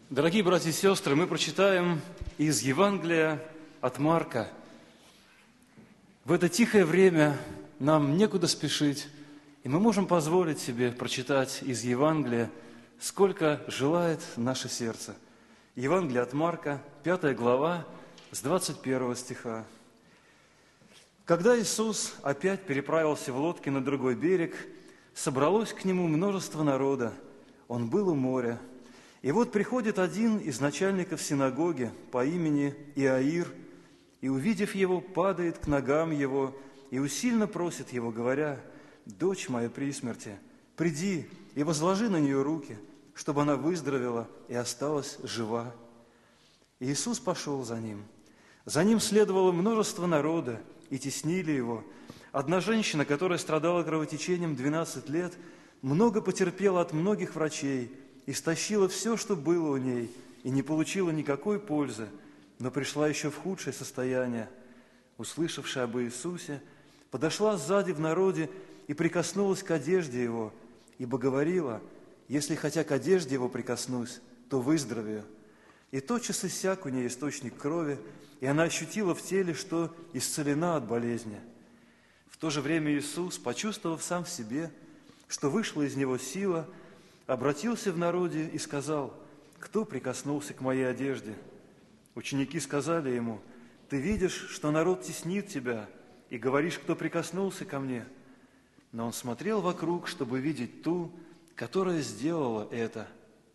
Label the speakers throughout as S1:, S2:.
S1: Дорогие братья и сестры, мы прочитаем из Евангелия от Марка. В это тихое время нам некуда спешить, и мы можем позволить себе прочитать из Евангелия, сколько желает наше сердце. Евангелие от Марка, 5 глава, с 21 стиха. Когда Иисус опять переправился в лодке на другой берег, собралось к Нему множество народа. Он был у моря. И вот приходит один из начальников синагоги по имени Иаир, и, увидев его, падает к ногам его и усильно просит его, говоря: «Дочь моя при смерти, приди и возложи на нее руки, чтобы она выздоровела и осталась жива». И Иисус пошел за ним. За ним следовало множество народа, и теснили его. Одна женщина, которая страдала кровотечением 12 лет, много потерпела от многих врачей, истощила все, что было у ней, и не получила никакой пользы, но пришла еще в худшее состояние. Услышавшая об Иисусе, подошла сзади в народе и прикоснулась к одежде Его, ибо говорила: «Если хотя к одежде Его прикоснусь, то выздоровею». И тотчас иссяк у нее источник крови, и она ощутила в теле, что исцелена от болезни. В то же время Иисус, почувствовав сам в себе, что вышла из Него сила, обратился в народе и сказал: «Кто прикоснулся к моей одежде?» Ученики сказали Ему: «Ты видишь, что народ теснит Тебя, и говоришь, кто прикоснулся ко мне?» Но Он смотрел вокруг, чтобы видеть ту, которая сделала это.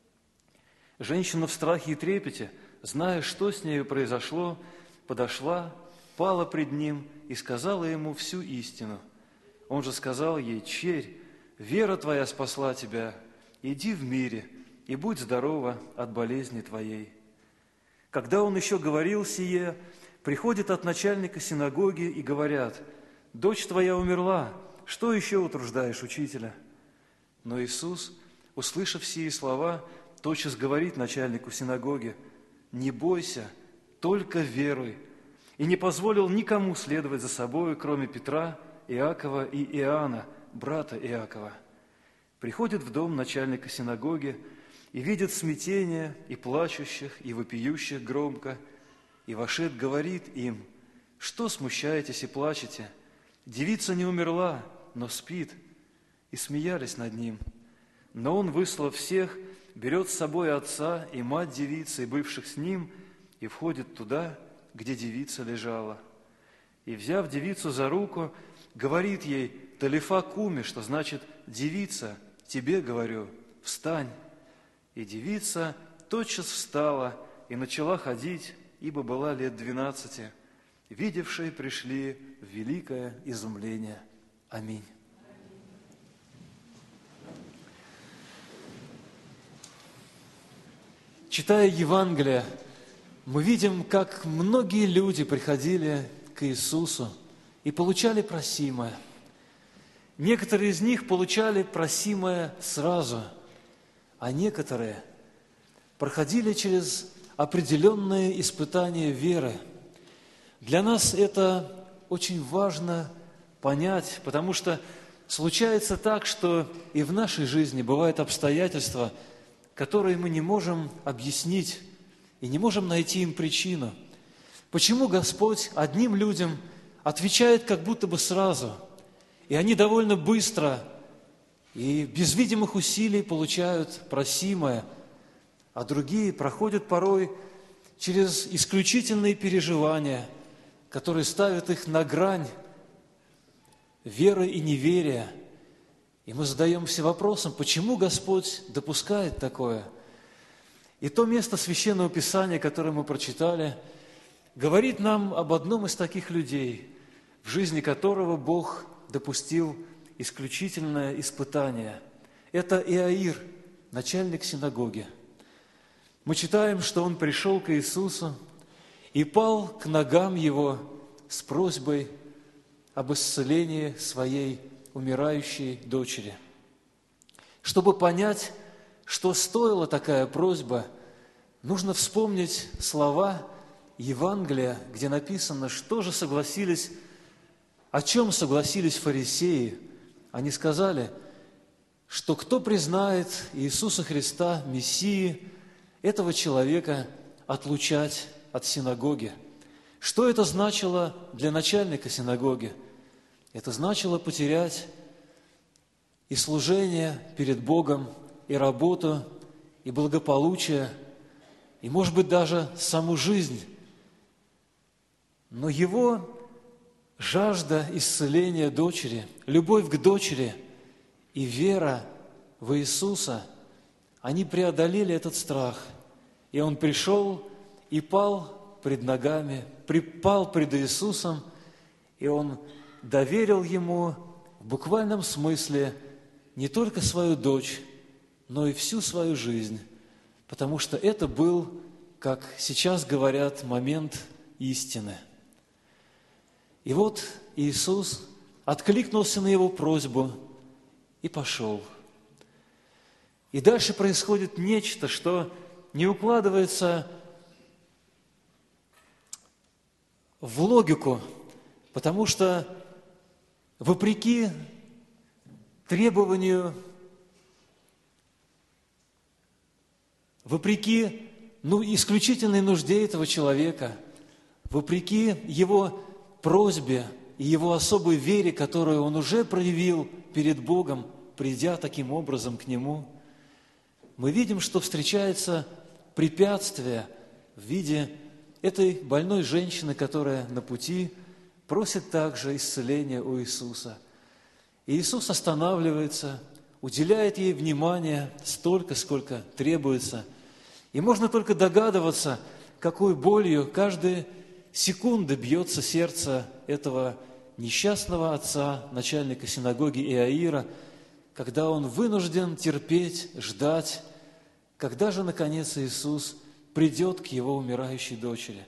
S1: Женщина в страхе и трепете, зная, что с нею произошло, подошла, пала пред Ним и сказала Ему всю истину. Он же сказал ей: «Черь, вера твоя спасла тебя, иди в мире и будь здорова от болезни твоей». Когда он еще говорил сие, приходят от начальника синагоги и говорят: «Дочь твоя умерла, что еще утруждаешь учителя?» Но Иисус, услышав сие слова, тотчас говорит начальнику синагоги: «Не бойся, только веруй». И не позволил никому следовать за собою, кроме Петра, Иакова и Иоанна, брата Иакова. Приходит в дом начальника синагоги и видит смятение, и плачущих, и вопиющих громко, и вошед говорит им: «Что смущаетесь и плачете? Девица не умерла, но спит». И смеялись над ним. Но он, выслав всех, берет с собой отца и мать девицы, бывших с ним, и входит туда, где девица лежала. И, взяв девицу за руку, говорит ей: «Талифа куми», что значит: «Девица, тебе говорю, встань». И девица тотчас встала и начала ходить, ибо была лет 12. Видевшие пришли в великое изумление. Аминь. Читая Евангелие, мы видим, как многие люди приходили к Иисусу и получали просимое. Некоторые из них получали просимое сразу, а некоторые проходили через определенные испытания веры. Для нас это очень важно понять, потому что случается так, что и в нашей жизни бывают обстоятельства, которые мы не можем объяснить и не можем найти им причину. Почему Господь одним людям отвечает как будто бы сразу, и они довольно быстро и без видимых усилий получают просимое, а другие проходят порой через исключительные переживания, которые ставят их на грань веры и неверия. И мы задаемся вопросом, почему Господь допускает такое? И то место Священного Писания, которое мы прочитали, говорит нам об одном из таких людей, в жизни которого Бог допустил исключительное испытание. Это Иаир, начальник синагоги. Мы читаем, что он пришел к Иисусу и пал к ногам Его с просьбой об исцелении своей умирающей дочери. Чтобы понять, что стоила такая просьба, нужно вспомнить слова Евангелия, где написано, о чем согласились фарисеи. Они сказали, что кто признает Иисуса Христа Мессией, этого человека отлучать от синагоги. Что это значило для начальника синагоги? Это значило потерять и служение перед Богом, и работу, и благополучие, и, может быть, даже саму жизнь. Но его жажда исцеления дочери, любовь к дочери и вера в Иисуса, они преодолели этот страх. И он пришел и пал пред ногами, припал пред Иисусом, и он доверил ему в буквальном смысле не только свою дочь, но и всю свою жизнь, потому что это был, как сейчас говорят, момент истины. И вот Иисус откликнулся на его просьбу и пошел. И дальше происходит нечто, что не укладывается в логику, потому что вопреки требованию, вопреки исключительной нужде этого человека, вопреки его просьбе и его особой вере, которую он уже проявил перед Богом, придя таким образом к Нему, мы видим, что встречается препятствие в виде этой больной женщины, которая на пути просит также исцеления у Иисуса. И Иисус останавливается, уделяет ей внимание столько, сколько требуется. И можно только догадываться, какой болью каждая секунда бьется сердце этого несчастного отца, начальника синагоги Иаира, когда он вынужден терпеть, ждать, когда же, наконец, Иисус придет к его умирающей дочери.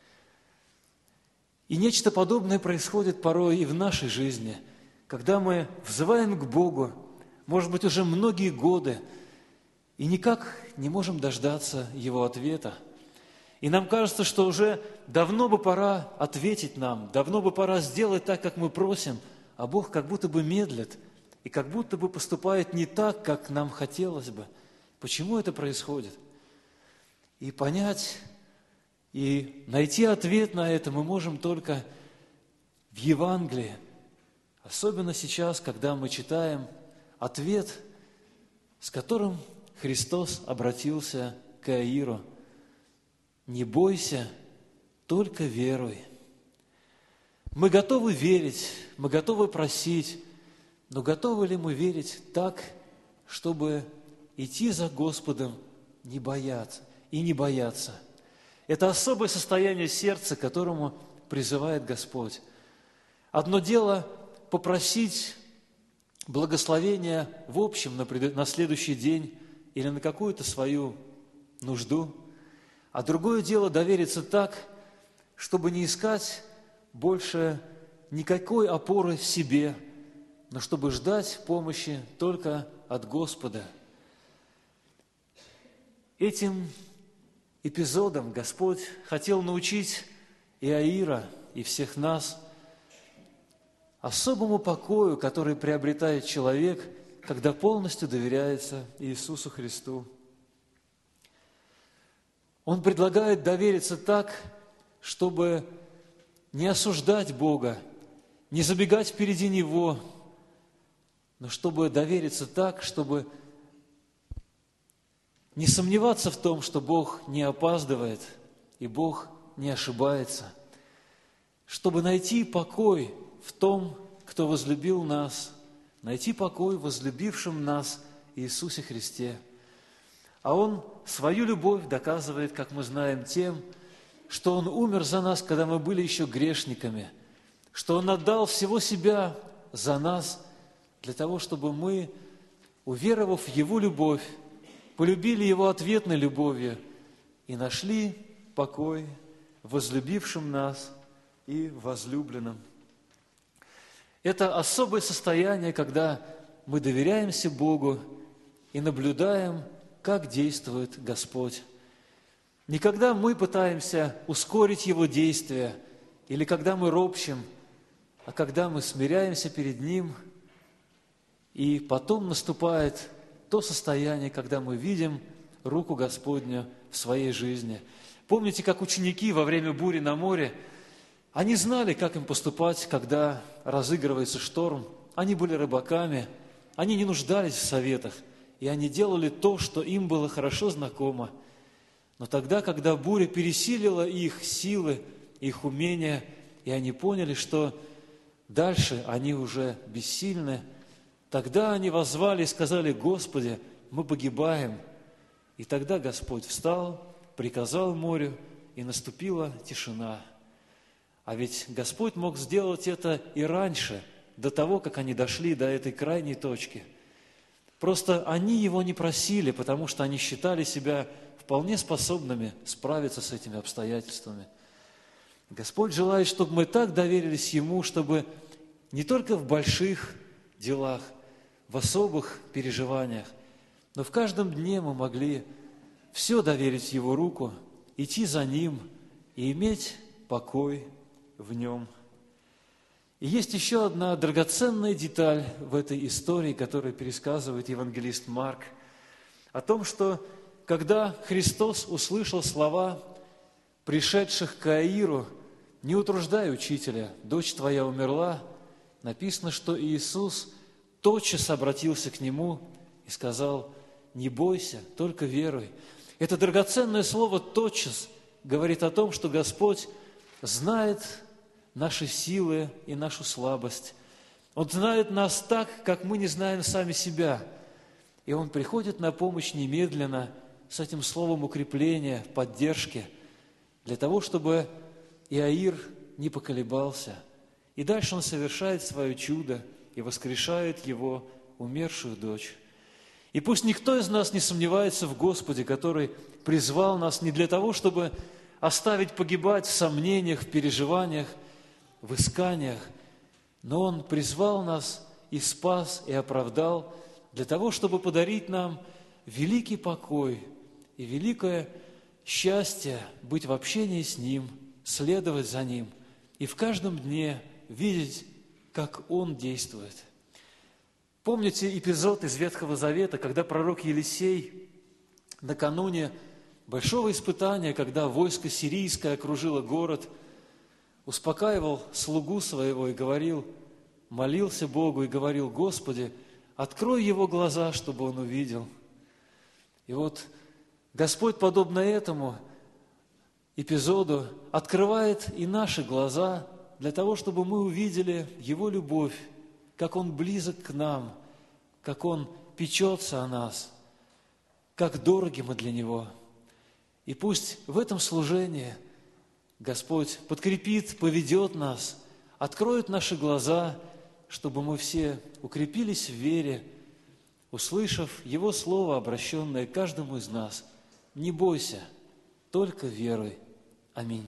S1: И нечто подобное происходит порой и в нашей жизни, когда мы взываем к Богу, может быть, уже многие годы, и никак не можем дождаться Его ответа. И нам кажется, что уже давно бы пора ответить нам, давно бы пора сделать так, как мы просим, а Бог как будто бы медлит и как будто бы поступает не так, как нам хотелось бы. Почему это происходит? И понять, и найти ответ на это мы можем только в Евангелии. Особенно сейчас, когда мы читаем ответ, с которым Христос обратился к Иаиру. «Не бойся, только веруй». Мы готовы верить, мы готовы просить, но готовы ли мы верить так, чтобы идти за Господом не бояться и не бояться? Это особое состояние сердца, к которому призывает Господь. Одно дело попросить благословения в общем на следующий день или на какую-то свою нужду, а другое дело довериться так, чтобы не искать больше никакой опоры в себе, но чтобы ждать помощи только от Господа. Этим эпизодом Господь хотел научить Иаира и всех нас особому покою, который приобретает человек, когда полностью доверяется Иисусу Христу. Он предлагает довериться так, чтобы не осуждать Бога, не забегать впереди Него, но чтобы довериться так, чтобы не сомневаться в том, что Бог не опаздывает и Бог не ошибается, чтобы найти покой в том, кто возлюбил нас, найти покой в возлюбившем нас Иисусе Христе. А Он свою любовь доказывает, как мы знаем, тем, что Он умер за нас, когда мы были еще грешниками, что Он отдал всего себя за нас, для того, чтобы мы, уверовав в Его любовь, полюбили Его ответной любовью и нашли покой в возлюбившем нас и возлюбленном. Это особое состояние, когда мы доверяемся Богу и наблюдаем, как действует Господь. Не когда мы пытаемся ускорить Его действия, или когда мы ропщем, а когда мы смиряемся перед Ним, и потом наступает то состояние, когда мы видим руку Господню в своей жизни. Помните, как ученики во время бури на море, они знали, как им поступать, когда разыгрывается шторм. Они были рыбаками, они не нуждались в советах, и они делали то, что им было хорошо знакомо. Но тогда, когда буря пересилила их силы, их умения, и они поняли, что дальше они уже бессильны, тогда они воззвали и сказали: «Господи, мы погибаем». И тогда Господь встал, приказал морю, и наступила тишина. А ведь Господь мог сделать это и раньше, до того, как они дошли до этой крайней точки. Просто они Его не просили, потому что они считали себя вполне способными справиться с этими обстоятельствами. Господь желает, чтобы мы так доверились Ему, чтобы не только в больших делах, в особых переживаниях, но в каждом дне мы могли все доверить в Его руку, идти за Ним и иметь покой в Нем. И есть еще одна драгоценная деталь в этой истории, которую пересказывает евангелист Марк, о том, что когда Христос услышал слова пришедших к Иаиру: «Не утруждай учителя, дочь твоя умерла», написано, что Иисус тотчас обратился к нему и сказал: «Не бойся, только веруй». Это драгоценное слово «тотчас» говорит о том, что Господь знает наши силы и нашу слабость. Он знает нас так, как мы не знаем сами себя. И Он приходит на помощь немедленно с этим словом укрепления, поддержки, для того, чтобы Иаир не поколебался. И дальше он совершает свое чудо и воскрешает его умершую дочь. И пусть никто из нас не сомневается в Господе, который призвал нас не для того, чтобы оставить погибать в сомнениях, в переживаниях, в исканиях, но Он призвал нас и спас, и оправдал для того, чтобы подарить нам великий покой и великое счастье быть в общении с Ним, следовать за Ним и в каждом дне видеть, как Он действует. Помните эпизод из Ветхого Завета, когда пророк Елисей накануне большого испытания, когда войско сирийское окружило город, успокаивал слугу своего и говорил, молился Богу и говорил: «Господи, открой его глаза, чтобы он увидел». И вот Господь, подобно этому эпизоду, открывает и наши глаза для того, чтобы мы увидели Его любовь, как Он близок к нам, как Он печется о нас, как дороги мы для Него. И пусть в этом служении Господь подкрепит, поведет нас, откроет наши глаза, чтобы мы все укрепились в вере, услышав Его Слово, обращенное к каждому из нас. Не бойся, только веруй. Аминь.